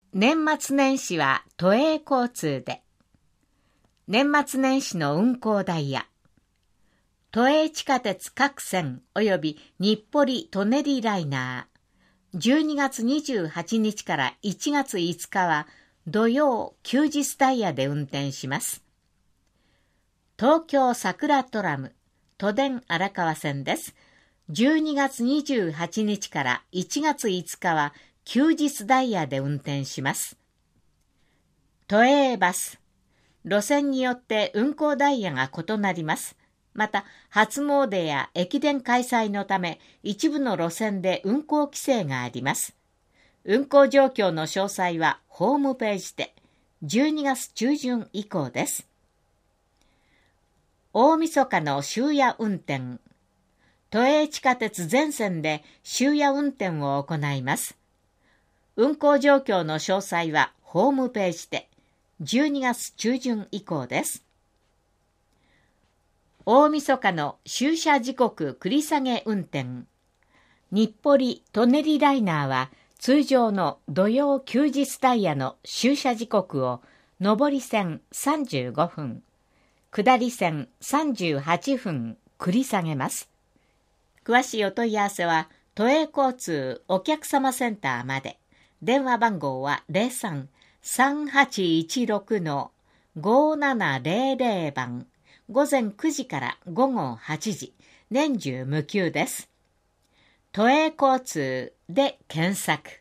年末年始は都営交通で。年末年始の運行ダイヤ。都営地下鉄各線及び日暮里・舎人ライナー。12月28日から1月5日は土曜・休日ダイヤで運転します。東京桜トラム、都電荒川線です。12月28日から1月5日は休日ダイヤで運転します。都営バス。路線によって運行ダイヤが異なります。また、初詣や駅伝開催のため、一部の路線で運行規制があります。運行状況の詳細はホームページで、12月中旬以降です。大晦日の終夜運転。都営地下鉄全線で終夜運転を行います。運行状況の詳細はホームページで12月中旬以降です。大晦日の終車時刻繰り下げ運転。日暮里・舎人ライナーは通常の土曜休日ダイヤの終車時刻を上り線35分、下り線38分繰り下げます。詳しいお問い合わせは都営交通お客様センターまで。電話番号は 03-3816-5700 番。午前9時から午後8時。年中無休です。都営交通で検索。